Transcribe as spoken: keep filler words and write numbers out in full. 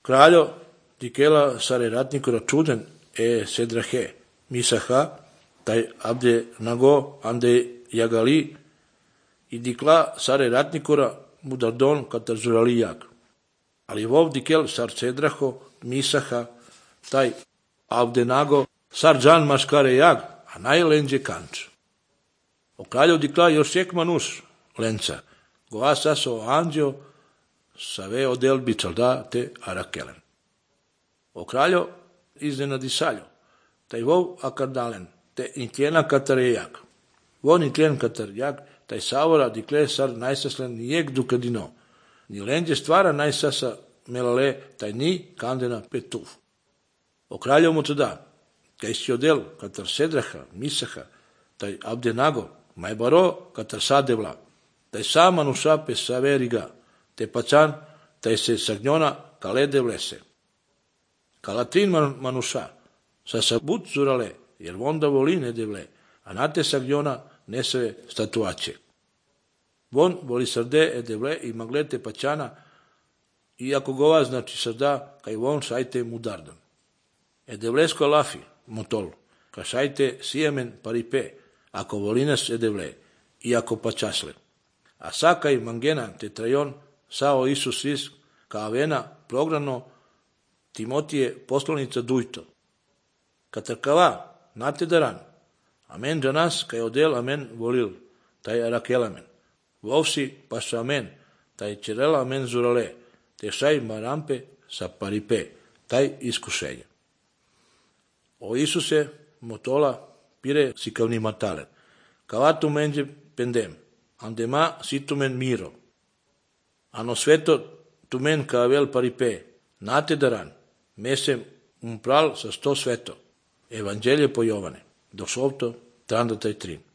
Kraljo dikela sare ratnikora čuden e Sedrahe, Misaha, taj Abde Nago, ande Jagali, i dikla sare ratnikora Mudardon katar Zuralijak. Ali vov dikel sar Sedraho, Misaha, taj Abde Nago, sar Džan maškare jag, a najlenđe kanč. O kralju dikla još jek manus lenca, goa saso anđeo, save odel bičalda te arakelen. O kraljo iznenadi saljo, taj vov akardalen, te intljena katare jak. Von intljen katar jak, taj savora dikle sar najsaslen nijek dukadino, ni lenđe stvara najsasa melale, taj ni kandena petuf. O kraljo mu to da, kaj si odel katar Sedraha, Misaha, taj Abde Nago, majbaro katar sadevla, taj sama nuša pe saveriga, te pacan, taj se sagnjona kalede vlese. Kalatrin manuša, sa sabut zurale, jer vonda voline devle, a nate sagnjona neseve statuaće. Von voli srde e devle i maglete pačana, iako gova znači srda, kaj von šajte mudardan. E devlesko lafi, motol, ka šajte sijemen paripe, ako volines e devle, iako pačasle. A sakaj mangena te trajon, sao Isus is, ka avena prograno Timotije poslaniца dujto. Katarkava, nate daran, amen džanas, kaj odel amen volil, taj arakelamen. Vovsi paša amen, taj čerela amen zurale, te šaj marampe sa paripe, taj iskušenje. O Isuse, motola, pire si kavni matalen, kavatu menđe pendem, andema situmen miro. Ano sveto tumen kavel paripe, nate daran, mesem umpral sa sto sveto. Evanđelje po Jovane, dosovto, tranda taj trin.